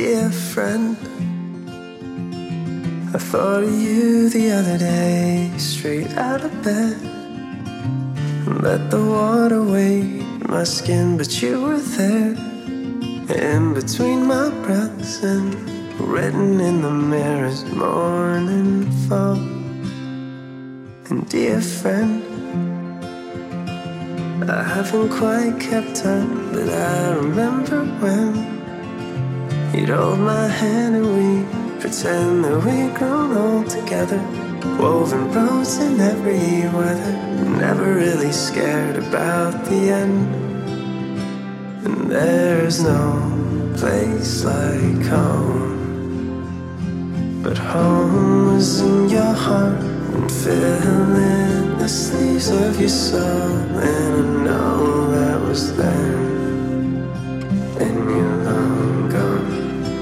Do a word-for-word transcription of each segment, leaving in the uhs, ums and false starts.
dear friend, I thought of you the other day, straight out of bed. Let the water wade my skin, but you were there, in between my breaths and written in the mirror's morning fall. And dear friend, I haven't quite kept up, but I remember when you'd hold my hand and we pretend that we'd grown old together, woven roads in every weather, never really scared about the end. And there's no place like home, but home was in your heart and filling the sleeves of your soul. And I know that was then, and you're long gone.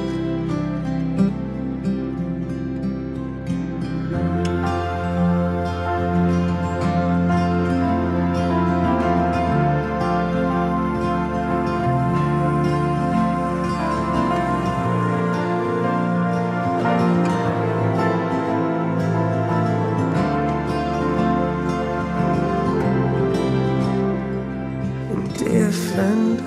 Dear friend,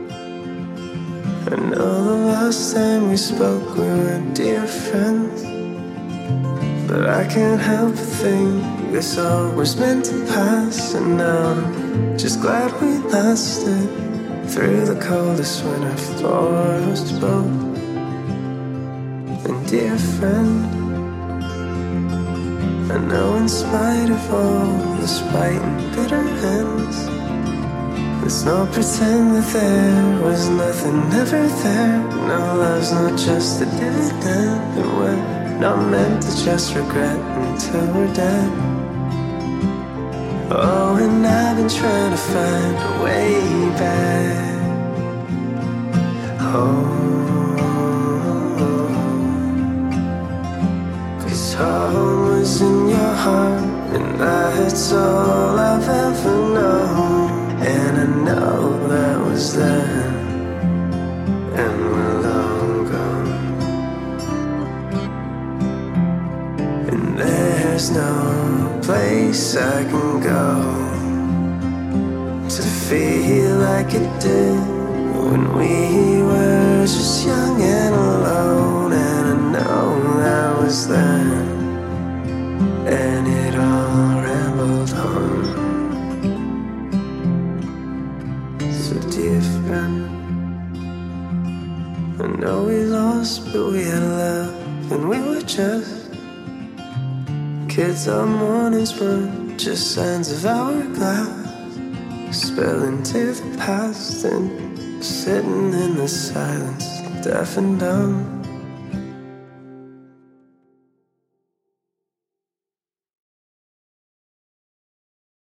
I know the last time we spoke we were dear friends, but I can't help but think this all was meant to pass. And now I'm just glad we lasted through the coldest winter for us both. And dear friend, I know in spite of all the spite and bitter ends, let's not pretend that there was nothing ever there. No, love's not just a dividend, and we're not meant to just regret until we're dead. Oh, and I've been trying to find a way back home, 'cause home was in your heart, and that's all I've ever known. And I know that was then, and we're long gone. And there's no place I can go to feel like it did when we were just young and alone. And I know that was then, and it all rambled on. So dear friend, I know we lost, but we had love, and we were just kids. Our mornings were just signs of hourglass, spell into the past and sitting in the silence, deaf and dumb.